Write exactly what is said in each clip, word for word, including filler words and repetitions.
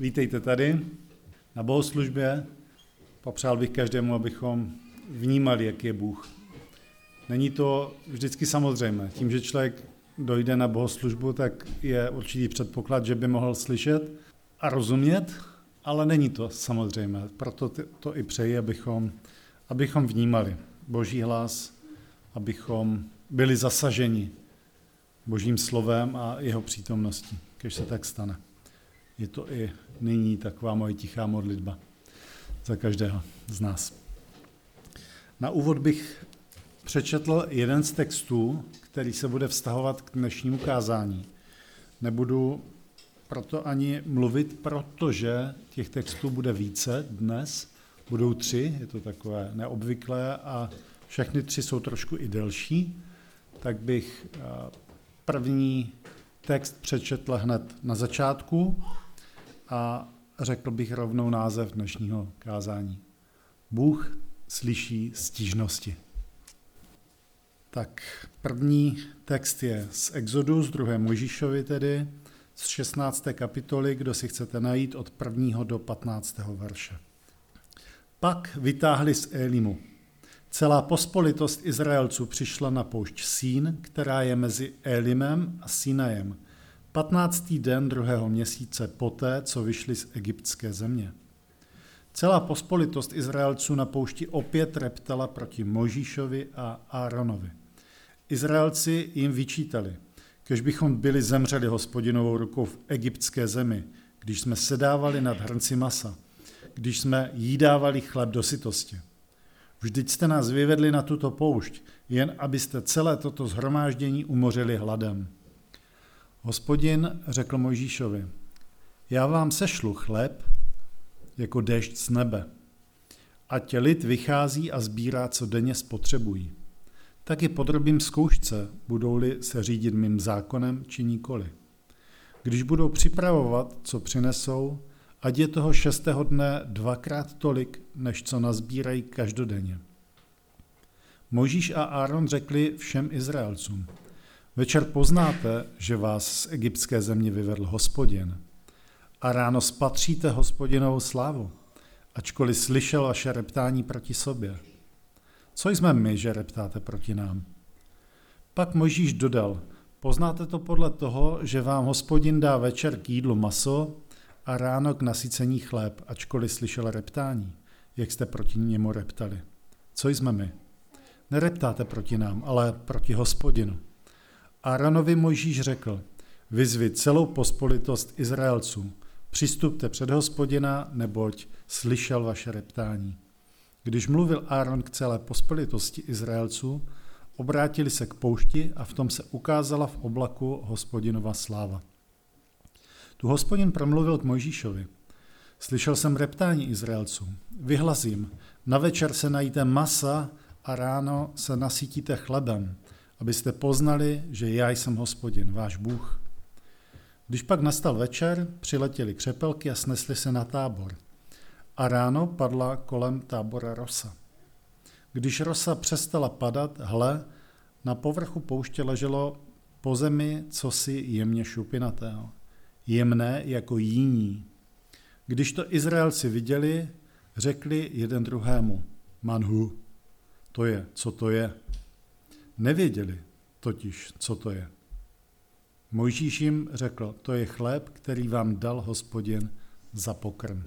Vítejte tady na bohoslužbě. Popřál bych každému, abychom vnímali, jaký je Bůh. Není to vždycky samozřejmé. Tím, že člověk dojde na bohoslužbu, tak je určitý předpoklad, že by mohl slyšet a rozumět, ale není to samozřejmé. Proto to i přeji, abychom, abychom vnímali Boží hlas, abychom byli zasaženi Božím slovem a jeho přítomností, když se tak stane. Je to i nyní taková moje tichá modlitba za každého z nás. Na úvod bych přečetl jeden z textů, který se bude vztahovat k dnešnímu kázání. Nebudu proto ani mluvit, protože těch textů bude více dnes. Budou tři, je to takové neobvyklé a všechny tři jsou trošku i delší, tak bych první text přečetl hned na začátku a řekl bych rovnou název dnešního kázání. Bůh slyší stížnosti. Tak první text je z Exodu, z druhé Mojžíšovi tedy, z šestnácté kapitoly, kdo si chcete najít od prvního do patnáctého verše. Pak vytáhli z Elimu. Celá pospolitost Izraelců přišla na poušť Sín, která je mezi Elimem a Sinajem, patnáctý den druhého měsíce poté, co vyšli z egyptské země. Celá pospolitost Izraelců na poušti opět reptala proti Mojžíšovi a Áronovi. Izraelci jim vyčítali, kež bychom byli zemřeli Hospodinovou rukou v egyptské zemi, když jsme sedávali nad hrnci masa, když jsme jídávali chleb do sytosti. Vždyť jste nás vyvedli na tuto poušť, jen abyste celé toto shromáždění umořili hladem. Hospodin řekl Mojžíšovi, já vám sešlu chléb jako déšť z nebe, ať lid vychází a sbírá, co denně spotřebují. Tak je podrobím zkoušce, budou-li se řídit mým zákonem či nikoli. Když budou připravovat, co přinesou, ať je toho šestého dne dvakrát tolik, než co nazbírají každodenně. Mojžíš a Áron řekli všem Izraelcům, večer poznáte, že vás z egyptské země vyvedl Hospodin a ráno spatříte Hospodinovou slávu, ačkoliv slyšel vaše reptání proti sobě. Co jsme my, že reptáte proti nám? Pak Mojžíš dodal, poznáte to podle toho, že vám Hospodin dá večer k jídlu maso a ráno k nasycení chléb, ačkoliv slyšel reptání, jak jste proti němu reptali. Co jsme my? Nereptáte proti nám, ale proti Hospodinu. Áronovi Mojžíš řekl, vyzvi celou pospolitost Izraelců, přistupte před Hospodina, neboť slyšel vaše reptání. Když mluvil Áron k celé pospolitosti Izraelců, obrátili se k poušti a v tom se ukázala v oblaku Hospodinova sláva. Tu Hospodin promluvil k Mojžíšovi. Slyšel jsem reptání Izraelců. Vyhlas jim, na večer se najíte masa a ráno se nasytíte chlebem, abyste poznali, že já jsem Hospodin, váš Bůh. Když pak nastal večer, přiletěly křepelky a snesly se na tábor. A ráno padla kolem tábora rosa. Když rosa přestala padat, hle, na povrchu pouště leželo po zemi cosi jemně šupinatého, jemné jako jíní. Když to Izraelci viděli, řekli jeden druhému, manhu, to je, co to je. Nevěděli totiž, co to je. Mojžíš jim řekl, to je chléb, který vám dal Hospodin za pokrm.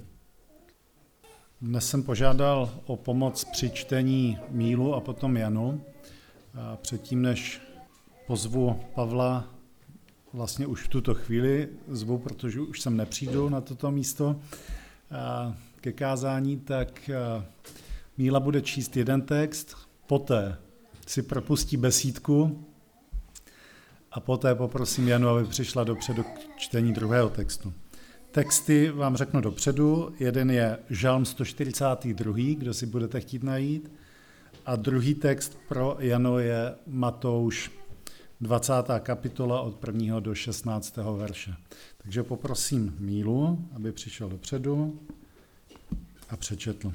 Dnes jsem požádal o pomoc při čtení Mílu a potom Janu. A předtím, než pozvu Pavla, vlastně už v tuto chvíli zvu, protože už sem nepřijdu na toto místo ke kázání, tak Míla bude číst jeden text, poté si propustí besídku a poté poprosím Janu, aby přišla dopředu k čtení druhého textu. Texty vám řeknu dopředu. Jeden je Žalm sto čtyřicátý druhý, kdo si budete chtít najít. A druhý text pro Janu je Matouš dvacátá kapitola od prvního do šestnáctého verše. Takže poprosím Mílu, aby přišel dopředu a přečetl.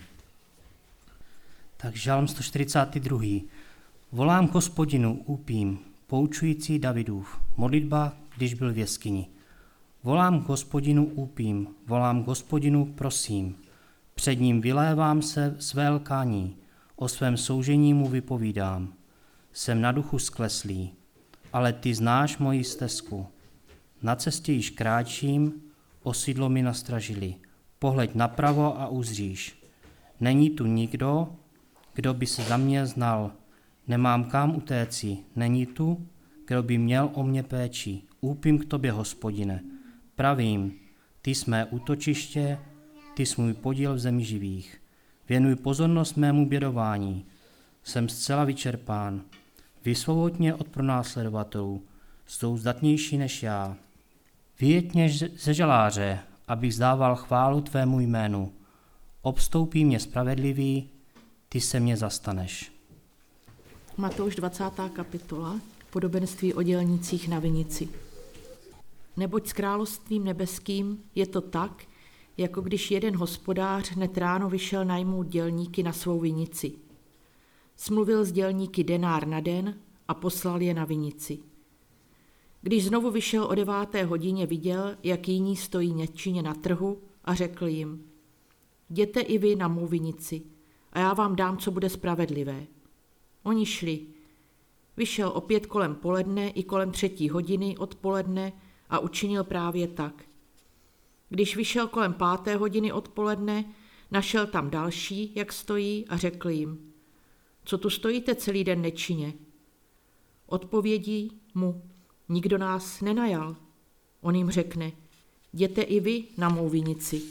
Tak Žalm sto čtyřicátý druhý. Volám k Hospodinu, úpím, poučující Davidův, modlitba, když byl v jeskyni. Volám k Hospodinu úpím, volám k Hospodinu prosím. Před ním vylévám se své lkání, o svém soužení mu vypovídám. Jsem na duchu skleslý, ale ty znáš moji stezku. Na cestě již kráčím, osidlo mi nastražili. Pohleď napravo a uzříš. Není tu nikdo, kdo by se za mě znal. Nemám kam utéci, není tu, kdo by měl o mě péči. Úpím k tobě, Hospodine. Pravím, ty jsi mé útočiště, ty jsi můj podíl v zemi živých. Věnuj pozornost mému bědování. Jsem zcela vyčerpán. Vysvoboď mě od pronásledovatelů, jsou zdatnější než já. Vyjeď mě ze žaláře, abych zdával chválu tvému jménu. Obstoupí mě spravedlivý, ty se mě zastaneš. Matouš dvacátá kapitola, podobenství o dělnících na vinici. Neboť s královstvím nebeským je to tak, jako když jeden hospodář hned ráno vyšel najmout dělníky na svou vinici. Smluvil s dělníky denár na den a poslal je na vinici. Když znovu vyšel o deváté hodině, viděl, jak jiní stojí nečinně na trhu a řekl jim: jděte i vy na mou vinici a já vám dám, co bude spravedlivé. Oni šli. Vyšel opět kolem poledne i kolem třetí hodiny odpoledne a učinil právě tak. Když vyšel kolem páté hodiny odpoledne, našel tam další, jak stojí, a řekl jim: co tu stojíte celý den nečinně? Odpovědí mu: nikdo nás nenajal. On jim řekne: jděte i vy na mou vinici.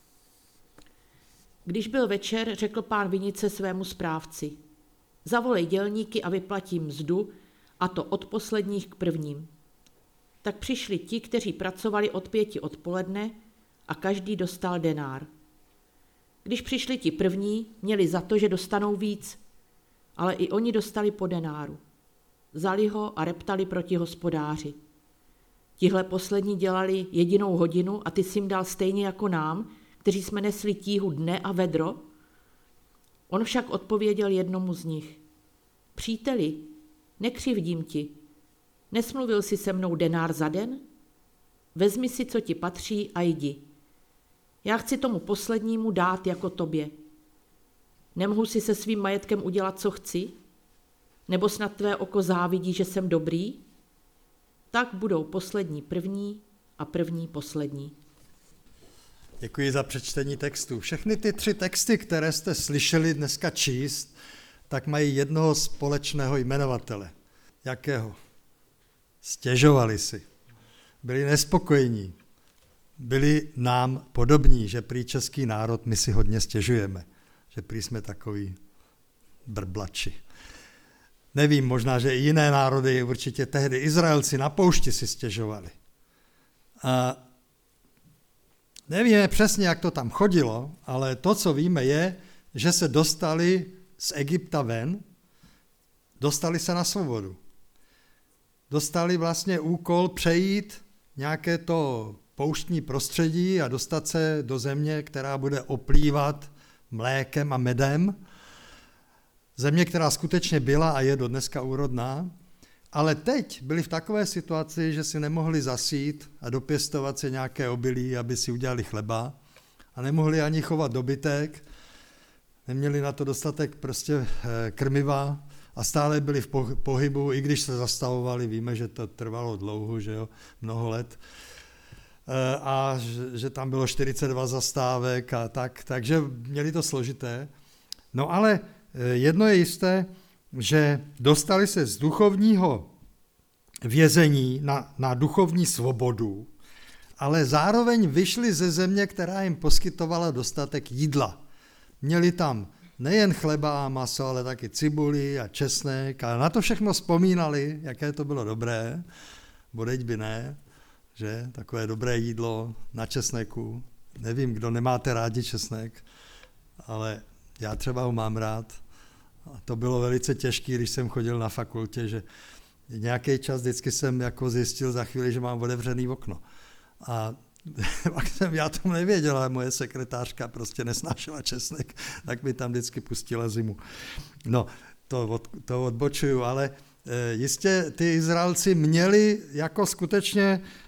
Když byl večer, řekl pán vinice svému správci: zavolej dělníky a vyplatím mzdu, a to od posledních k prvním. Tak přišli ti, kteří pracovali od pěti odpoledne, a každý dostal denár. Když přišli ti první, měli za to, že dostanou víc, ale i oni dostali po denáru. Vzali ho a reptali proti hospodáři: tihle poslední dělali jedinou hodinu a ty jsi jim dal stejně jako nám, kteří jsme nesli tíhu dne a vedro? On však odpověděl jednomu z nich: příteli, nekřivdím ti. Nesmluvil jsi se mnou denár za den? Vezmi si, co ti patří, a jdi. Já chci tomu poslednímu dát jako tobě. Nemohu si se svým majetkem udělat, co chci? Nebo snad tvé oko závidí, že jsem dobrý? Tak budou poslední první a první poslední. Děkuji za přečtení textu. Všechny ty tři texty, které jste slyšeli dneska číst, tak mají jednoho společného jmenovatele. Jakého? Stěžovali si. Byli nespokojení. Byli nám podobní, že prý český národ my si hodně stěžujeme. Že prý jsme takový brblači. Nevím, možná, že i jiné národy, určitě tehdy Izraelci na poušti si stěžovali. A nevíme přesně, jak to tam chodilo, ale to, co víme, je, že se dostali z Egypta ven, dostali se na svobodu. Dostali vlastně úkol přejít nějaké to pouštní prostředí a dostat se do země, která bude oplývat mlékem a medem. Země, která skutečně byla a je do dneska úrodná, ale teď byli v takové situaci, že si nemohli zasít a dopěstovat si nějaké obilí, aby si udělali chleba, a nemohli ani chovat dobytek, neměli na to dostatek prostě krmiva a stále byli v pohybu, i když se zastavovali, víme, že to trvalo dlouho, že jo, mnoho let, a že tam bylo čtyřicet dva zastávek a tak, takže měli to složité. No ale jedno je jisté, že dostali se z duchovního vězení na, na duchovní svobodu, ale zároveň vyšli ze země, která jim poskytovala dostatek jídla. Měli tam nejen chleba a maso, ale taky cibuli a česnek, a na to všechno vzpomínali, jaké to bylo dobré, bodeď by ne, že takové dobré jídlo na česneku. Nevím, kdo nemáte rádi česnek, ale já třeba ho mám rád. A to bylo velice těžké, když jsem chodil na fakultě, že nějaký čas vždycky jsem jako zjistil za chvíli, že mám otevřený okno. A pak jsem, já tomu nevěděl, ale moje sekretářka prostě nesnášela česnek, tak mi tam vždycky pustila zimu. No, to, od, to odbočuju, ale jistě ty Izraelci měli jako skutečně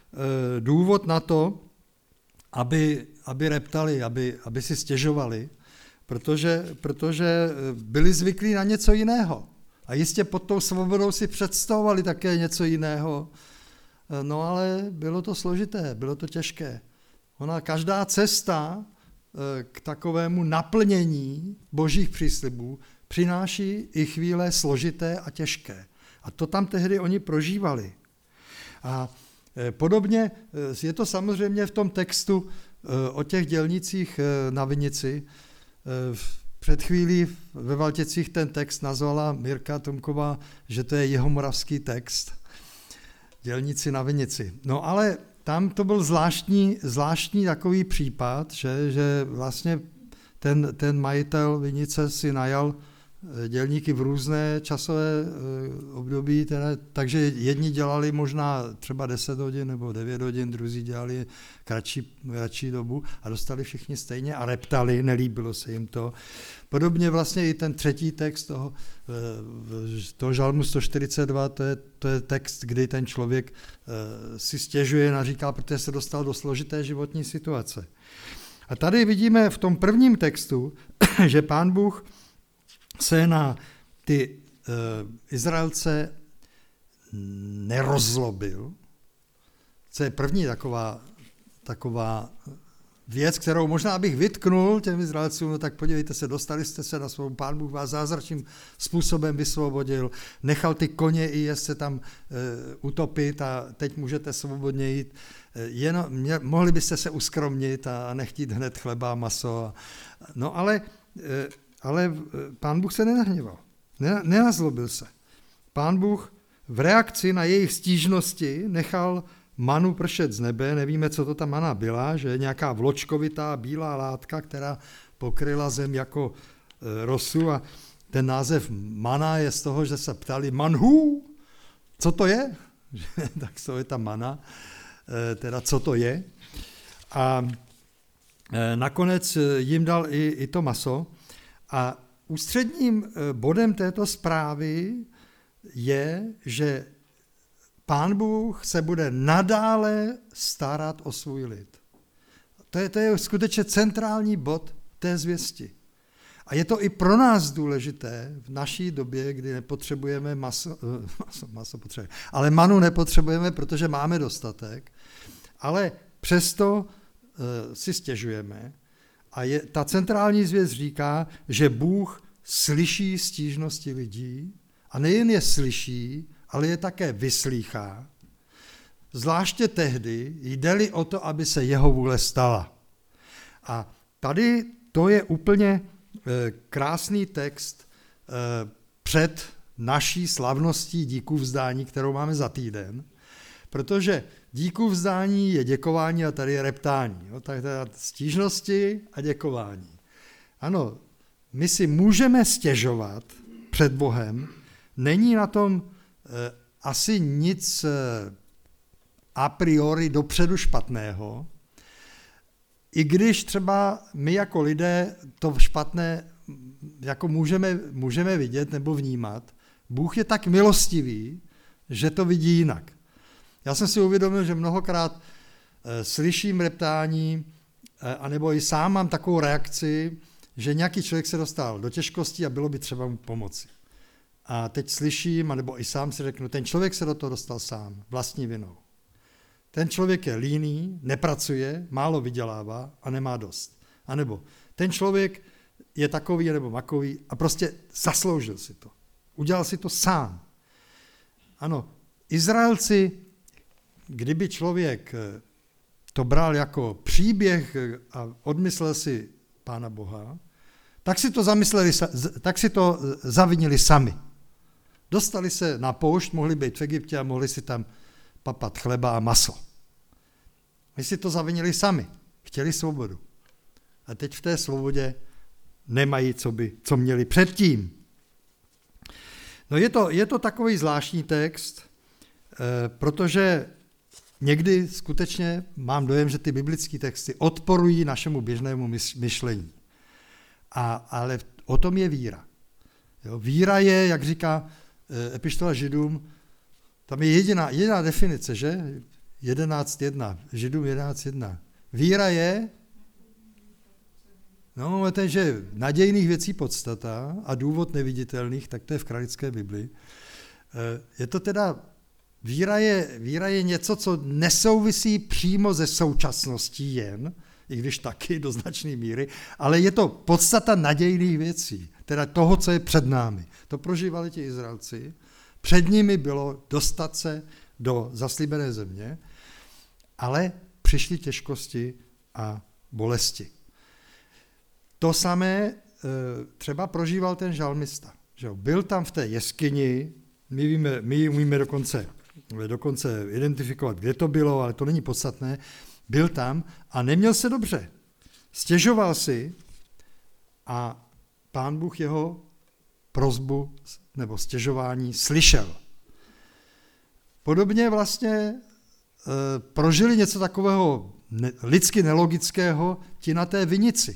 důvod na to, aby, aby reptali, aby, aby si stěžovali, protože, protože byli zvyklí na něco jiného. A jistě pod tou svobodou si představovali také něco jiného. No ale bylo to složité, bylo to těžké. Ona každá cesta k takovému naplnění božích příslibů přináší i chvíle složité a těžké. A to tam tehdy oni prožívali. A podobně je to samozřejmě v tom textu o těch dělnicích na vinici. Před chvílí ve Valtěcích ten text nazvala Mirka Tomková, že to je jihomoravský text. Dělníci na vinici. No ale tam to byl zvláštní, zvláštní takový případ, že, že vlastně ten, ten majitel vinice si najal dělníky v různé časové období, teda, takže jedni dělali možná třeba deset hodin nebo devět hodin, druzí dělali kratší, kratší dobu a dostali všichni stejně a reptali, nelíbilo se jim to. Podobně vlastně i ten třetí text toho, toho žalmu sto čtyřicet dva, to je, to je text, kdy ten člověk si stěžuje a říká, protože se dostal do složité životní situace. A tady vidíme v tom prvním textu, že Pán Bůh se na ty uh, Izraelce nerozlobil. To je první taková, taková věc, kterou možná bych vytknul těm Izraelcům, no tak podívejte se, dostali jste se na svou, Pán Bůh vás zázračným způsobem vysvobodil, nechal ty koně i jest se tam uh, utopit a teď můžete svobodně jít. Jen, mě, mohli byste se uskromnit a nechtít hned chleba a maso. No ale... Uh, Ale Pán Bůh se nenahněval, nenazlobil se. Pán Bůh v reakci na jejich stížnosti nechal manu pršet z nebe, nevíme, co to ta mana byla, že je nějaká vločkovitá bílá látka, která pokryla zem jako rosu a ten název mana je z toho, že se ptali manhů, co to je? Tak to je ta mana, teda co to je. A nakonec jim dal i, i to maso. A ústředním bodem této zprávy je, že Pán Bůh se bude nadále starat o svůj lid. To je, to je skutečně centrální bod té zvěsti. A je to i pro nás důležité v naší době, kdy nepotřebujeme maso, maso, maso potřebujeme, ale manu nepotřebujeme, protože máme dostatek, ale přesto uh, si stěžujeme. A je, ta centrální zvěst říká, že Bůh slyší stížnosti lidí a nejen je slyší, ale je také vyslýchá. Zvláště tehdy jde-li o to, aby se jeho vůle stala. A tady to je úplně krásný text před naší slavností díku vzdání, kterou máme za týden, protože díku vzdání je děkování a tady je reptání. Jo? Tak teda stížnosti a děkování. Ano, my si můžeme stěžovat před Bohem, není na tom eh, asi nic eh, a priori dopředu špatného, i když třeba my jako lidé to špatné jako můžeme, můžeme vidět nebo vnímat, Bůh je tak milostivý, že to vidí jinak. Já jsem si uvědomil, že mnohokrát e, slyším reptání, e, anebo i sám mám takovou reakci, že nějaký člověk se dostal do těžkostí a bylo by třeba mu pomoci. A teď slyším, anebo i sám si řeknu, ten člověk se do toho dostal sám, vlastní vinou. Ten člověk je líný, nepracuje, málo vydělává a nemá dost. A nebo ten člověk je takový nebo makový a prostě zasloužil si to. Udělal si to sám. Ano, Izraelci, kdyby člověk to bral jako příběh a odmyslel si Pána Boha, tak si to zamysleli, tak si to zavinili sami. Dostali se na poušť, mohli být v Egyptě a mohli si tam papat chleba a maso. My si to zavinili sami. Chtěli svobodu. A teď v té svobodě nemají, co by, co měli předtím. No je to, je to takový zvláštní text, eh, protože někdy skutečně mám dojem, že ty biblické texty odporují našemu běžnému myšlení. A, ale o tom je víra. Jo, víra je, jak říká eh, epištola Židům, tam je jediná, jediná definice, že? jedenáct jedna, Židům jedenáct jedna. Víra je, no, to je, že nadějných věcí podstata a důvod neviditelných, tak to je v kralické Bibli. Je to teda, víra je, víra je něco, co nesouvisí přímo ze současností jen, i když taky do značné míry, ale je to podstata nadějných věcí, teda toho, co je před námi. To prožívali ti Izraelci. Před nimi bylo dostat se do zaslíbené země, ale přišly těžkosti a bolesti. To samé třeba prožíval ten žalmista. Že byl tam v té jeskyni, my, víme, my umíme dokonce, dokonce identifikovat, kde to bylo, ale to není podstatné. Byl tam a neměl se dobře. Stěžoval si a Pán Bůh jeho prosbu nebo stěžování slyšel. Podobně vlastně e, prožili něco takového ne, lidsky nelogického ti na té vinici.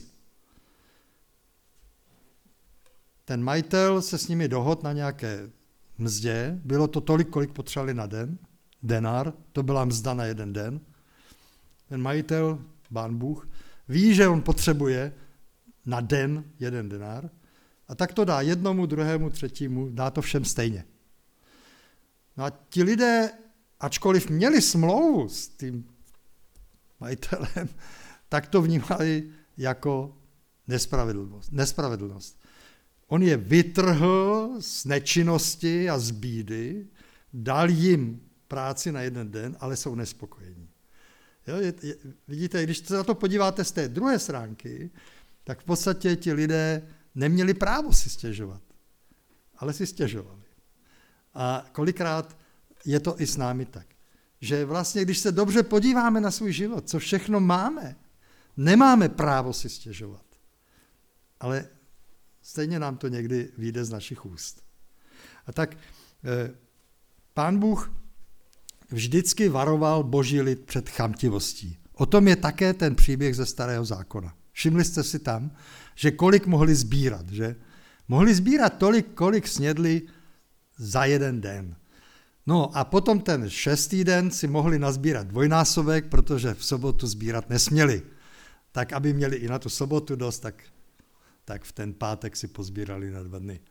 Ten majitel se s nimi dohodl na nějaké mzdě, bylo to tolik, kolik potřebovali na den, denár, to byla mzda na jeden den. Ten majitel, Pán Bůh, ví, že on potřebuje na den jeden denár a tak to dá jednomu, druhému, třetímu, dá to všem stejně. No a ti lidé, ačkoliv měli smlouvu s tím majitelem, tak to vnímali jako nespravedlnost. nespravedlnost. On je vytrhl z nečinnosti a z bídy, dal jim práci na jeden den, ale jsou nespokojení. Jo, je, je, vidíte, když se na to podíváte z té druhé stránky, tak v podstatě ti lidé neměli právo si stěžovat, ale si stěžovali. A kolikrát je to i s námi tak, že vlastně, když se dobře podíváme na svůj život, co všechno máme, nemáme právo si stěžovat, ale stejně nám to někdy vyjde z našich úst. A tak eh, Pán Bůh vždycky varoval Boží lid před chamtivostí. O tom je také ten příběh ze Starého zákona. Všimli jste si tam, že kolik mohli sbírat, že? Mohli sbírat tolik, kolik snědli za jeden den. No a potom ten šestý den si mohli nazbírat dvojnásobek, protože v sobotu sbírat nesměli. Tak, aby měli i na tu sobotu dost, tak, tak v ten pátek si pozbírali na dva dny.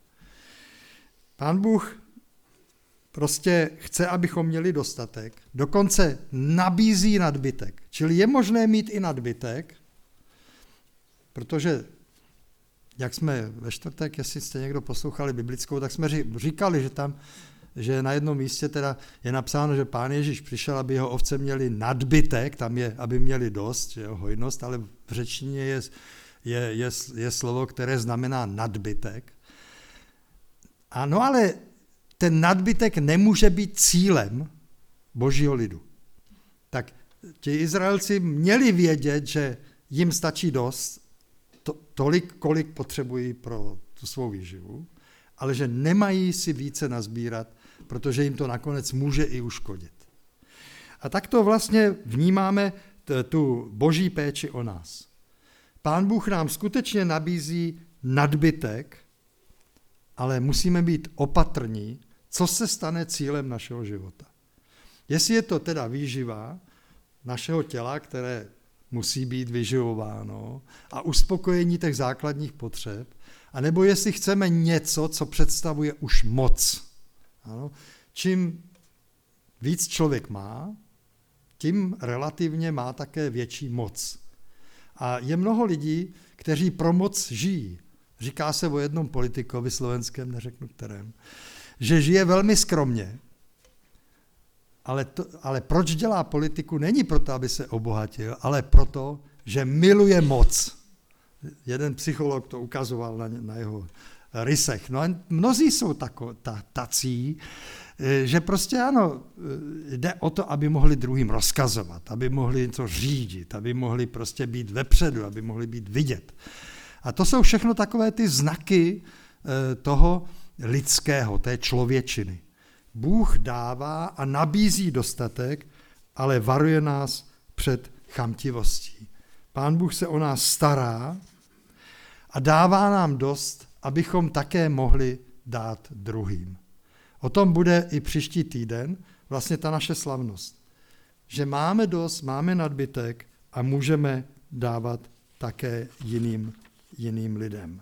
Pán Bůh prostě chce, abychom měli dostatek, dokonce nabízí nadbytek. Čili je možné mít i nadbytek, protože, jak jsme ve čtvrtek, jestli jste někdo poslouchali biblickou, tak jsme říkali, že tam, že na jednom místě teda je napsáno, že Pán Ježíš přišel, aby jeho ovce měli nadbytek, tam je, aby měli dost, že jo, hojnost, ale v řečtině je, je, je, je slovo, které znamená nadbytek. Ano, ale ten nadbytek nemůže být cílem Božího lidu. Tak ti Izraelci měli vědět, že jim stačí dost, to, tolik, kolik potřebují pro tu svou výživu, ale že nemají si více nazbírat, protože jim to nakonec může i uškodit. A tak to vlastně vnímáme t, tu Boží péči o nás. Pán Bůh nám skutečně nabízí nadbytek, ale musíme být opatrní, co se stane cílem našeho života. Jestli je to teda výživa našeho těla, které musí být vyživováno a uspokojení těch základních potřeb, anebo jestli chceme něco, co představuje už moc. Ano? Čím víc člověk má, tím relativně má také větší moc. A je mnoho lidí, kteří pro moc žijí. Říká se o jednom politikovi slovenském, neřeknu kterém, že žije velmi skromně, ale, to, ale proč dělá politiku, není proto, aby se obohatil, ale proto, že miluje moc. Jeden psycholog to ukazoval na, na jeho rysech. No a mnozí jsou tako, ta, tací, že prostě ano, jde o to, aby mohli druhým rozkazovat, aby mohli něco řídit, aby mohli prostě být vepředu, aby mohli být vidět. A to jsou všechno takové ty znaky toho lidského, té člověčiny. Bůh dává a nabízí dostatek, ale varuje nás před chamtivostí. Pán Bůh se o nás stará a dává nám dost, abychom také mohli dát druhým. O tom bude i příští týden, vlastně ta naše slavnost. že máme dost, máme nadbytek a můžeme dávat také jiným, jiným lidem.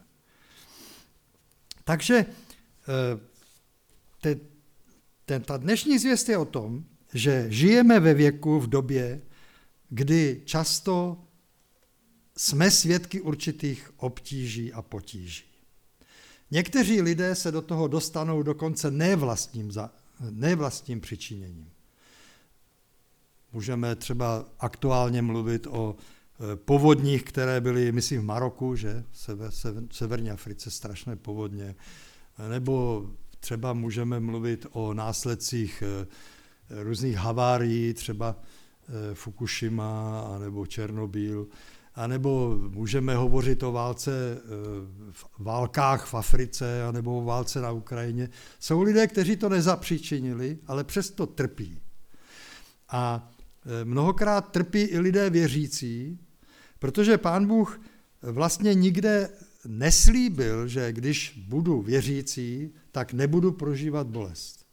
Takže te, ten, ta dnešní zvěst je o tom, že žijeme ve věku, v době, kdy často jsme svědky určitých obtíží a potíží. Někteří lidé se do toho dostanou dokonce nevlastním, nevlastním přičiněním. Můžeme třeba aktuálně mluvit o povodních, které byly, myslím, v Maroku, že v severní Africe strašné povodně, nebo třeba můžeme mluvit o následcích různých havárií, třeba Fukushima nebo Černobyl, anebo můžeme hovořit o válce, válkách v Africe, anebo o válce na Ukrajině. Jsou lidé, kteří to nezapříčinili, ale přesto trpí. A mnohokrát trpí i lidé věřící, protože Pán Bůh vlastně nikde neslíbil, že když budu věřící, tak nebudu prožívat bolest.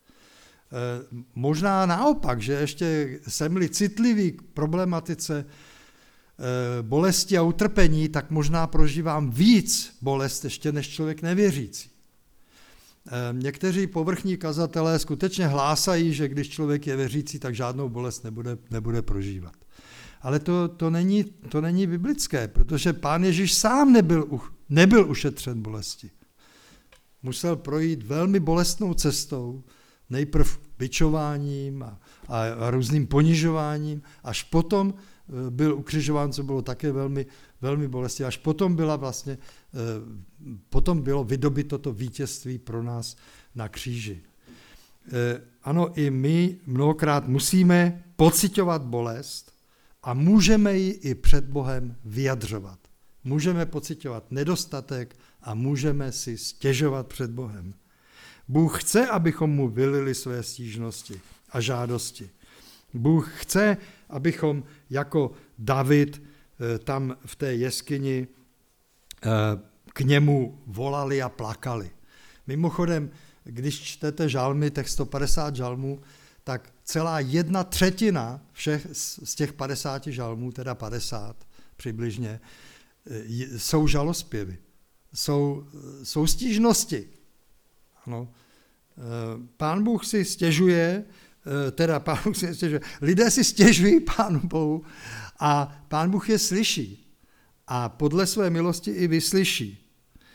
Možná naopak, že ještě jsem-li citlivý k problematice bolesti a utrpení, tak možná prožívám víc bolest ještě než člověk nevěřící. Někteří povrchní kazatelé skutečně hlásají, že když člověk je věřící, tak žádnou bolest nebude, nebude prožívat. Ale to, to, není, to není biblické, protože Pán Ježíš sám nebyl, nebyl ušetřen bolesti. Musel projít velmi bolestnou cestou, nejprv bičováním a, a, a různým ponižováním, až potom byl ukřižován, co bylo také velmi, velmi bolestivé, až potom byla vlastně, potom bylo vydobyto to vítězství pro nás na kříži. Ano, i my mnohokrát musíme pociťovat bolest a můžeme ji i před Bohem vyjadřovat. Můžeme pociťovat nedostatek a můžeme si stěžovat před Bohem. Bůh chce, abychom mu vylili své stížnosti a žádosti. Bůh chce, abychom jako David tam v té jeskyni k němu volali a plakali. Mimochodem, když čtete žalmy, těch sto padesát žalmů, tak celá jedna třetina všech z těch padesáti žalmů, teda padesát přibližně, jsou žalospěvy, jsou, jsou stížnosti. Ano. Pán Bůh si stěžuje, teda Pán Bůh si stěžuje, lidé si stěžují Pánu Bohu a Pán Bůh je slyší a podle své milosti i vyslyší.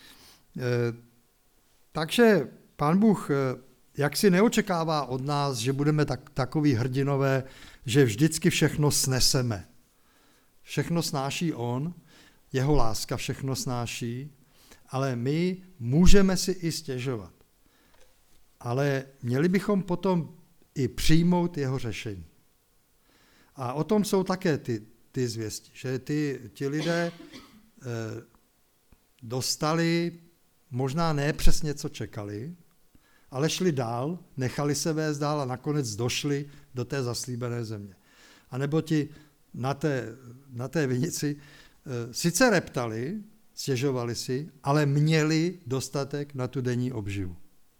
Takže Pán Bůh jaksi neočekává od nás, že budeme tak, takový hrdinové, že vždycky všechno sneseme. Všechno snáší on, jeho láska všechno snáší, ale my můžeme si i stěžovat. Ale měli bychom potom i přijmout jeho řešení. A o tom jsou také ty, ty zvěsti, že ty, ti lidé eh, dostali možná ne přesně, co čekali, ale šli dál, nechali se vést dál a nakonec došli do té zaslíbené země. A nebo ti na té, na té vinici eh, sice reptali, stěžovali si, ale měli dostatek na tu denní obživu.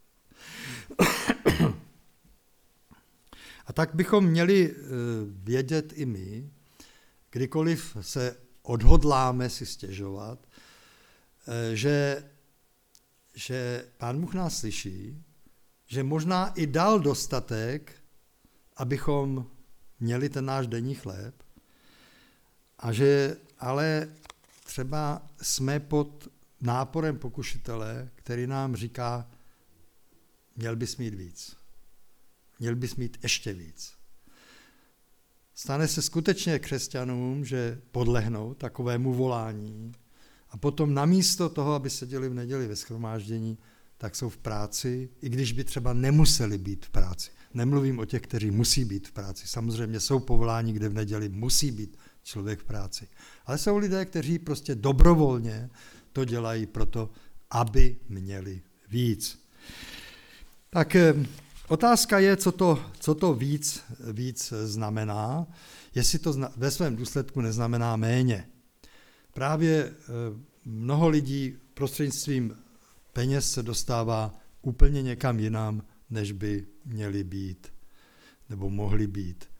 A tak bychom měli vědět i my, kdykoliv se odhodláme si stěžovat, že, že Pán Bůh nás slyší, že možná i dal dostatek, abychom měli ten náš denní chléb, a že ale třeba jsme pod náporem pokušitele, který nám říká, měl bys mít víc. Měl bys mít ještě víc. Stane se skutečně křesťanům, že podlehnou takovému volání a potom namísto toho, aby seděli v neděli ve shromáždění, tak jsou v práci, i když by třeba nemuseli být v práci. Nemluvím o těch, kteří musí být v práci. Samozřejmě jsou povolání, kde v neděli musí být člověk v práci. Ale jsou lidé, kteří prostě dobrovolně to dělají proto, aby měli víc. Tak otázka je, co to, co to víc, víc znamená, jestli to zna, ve svém důsledku neznamená méně. Právě mnoho lidí prostřednictvím peněz se dostává úplně někam jinam, než by měli být nebo mohli být.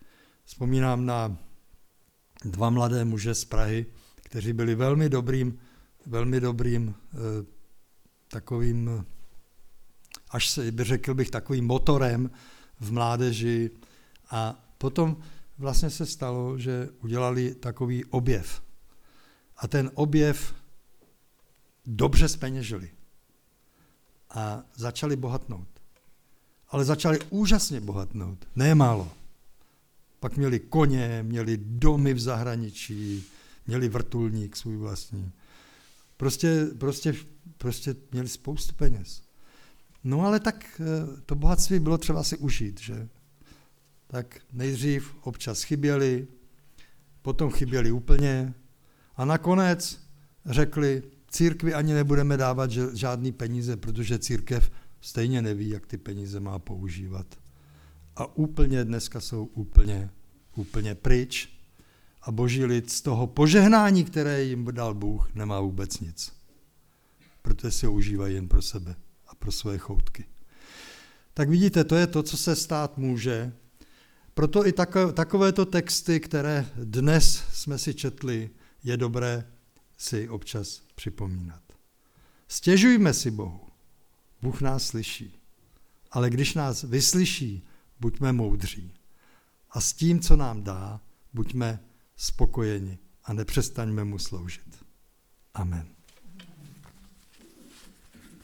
Vzpomínám na dva mladé muže z Prahy, kteří byli velmi dobrým, velmi dobrým eh, takovým, až se řekl bych, takovým motorem v mládeži. A potom vlastně se stalo, že udělali takový objev. A ten objev dobře zpeněžili. A začali bohatnout. Ale začali úžasně bohatnout, ne málo. Pak měli koně, měli domy v zahraničí, měli vrtulník svůj vlastní. Prostě, prostě, prostě měli spoustu peněz. No ale tak to bohatství bylo třeba si užít, že? Tak nejdřív občas chyběli, potom chyběli úplně a nakonec řekli, církvi ani nebudeme dávat žádný peníze, protože církev stejně neví, jak ty peníze má používat. A úplně dneska jsou úplně, úplně pryč a boží lid z toho požehnání, které jim dal Bůh, nemá vůbec nic. Protože si ho užívají jen pro sebe a pro své choutky. Tak vidíte, to je to, co se stát může. Proto i takovéto texty, které dnes jsme si četli, je dobré si občas připomínat. Stěžujme si Bohu. Bůh nás slyší. Ale když nás vyslyší, buďme moudří. A s tím, co nám dá, buďme spokojeni a nepřestaňme mu sloužit. Amen.